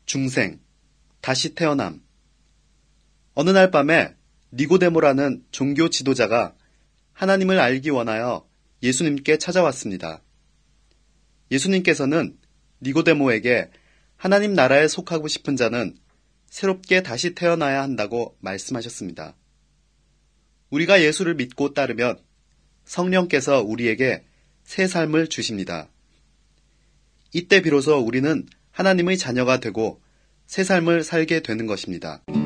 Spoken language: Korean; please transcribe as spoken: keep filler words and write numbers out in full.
중생, 다시 태어남. 어느 날 밤에 니고데모라는 종교 지도자가 하나님을 알기 원하여 예수님께 찾아왔습니다. 예수님께서는 니고데모에게 하나님 나라에 속하고 싶은 자는 새롭게 다시 태어나야 한다고 말씀하셨습니다. 우리가 예수를 믿고 따르면 성령께서 우리에게 새 삶을 주십니다. 이때 비로소 우리는 하나님의 자녀가 되고 새 삶을 살게 되는 것입니다.